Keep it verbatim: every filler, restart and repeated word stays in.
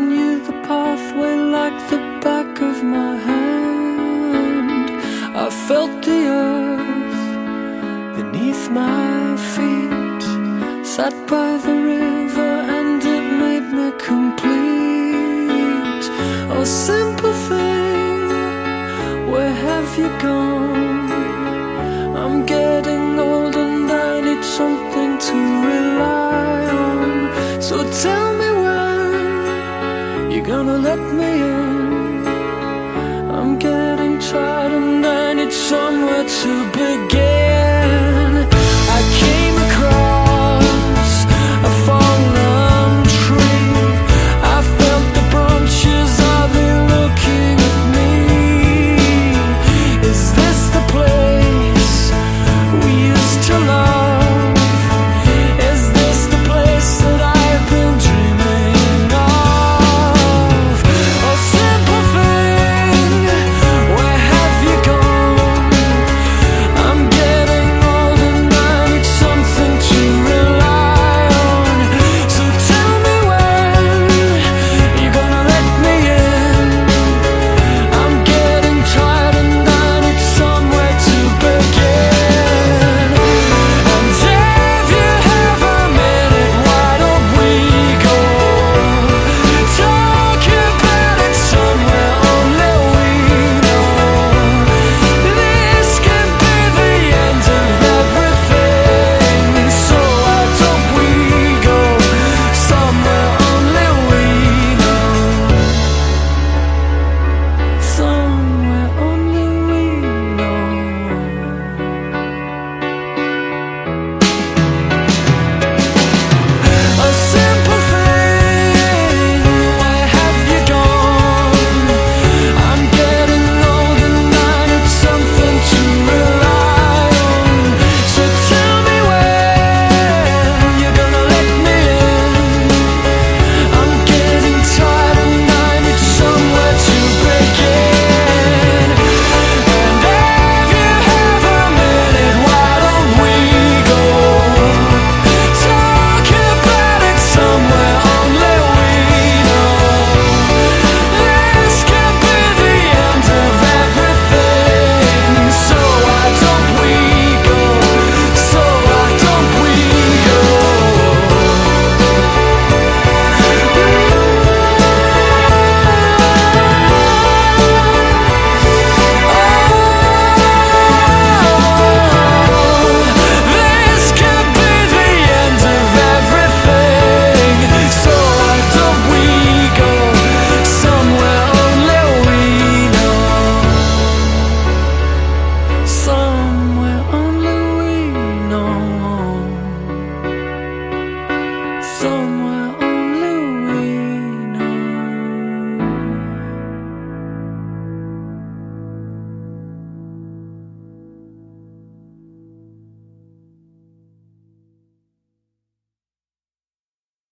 knew the pathway like the back of my hand. I felt the earth beneath my feet, sat by the river and it made me complete. Oh, simple thing, where have you gone? I'm getting old and I need something to rely on. So tell me when you're gonna let me in. I'm getting tired and I need somewhere to begin.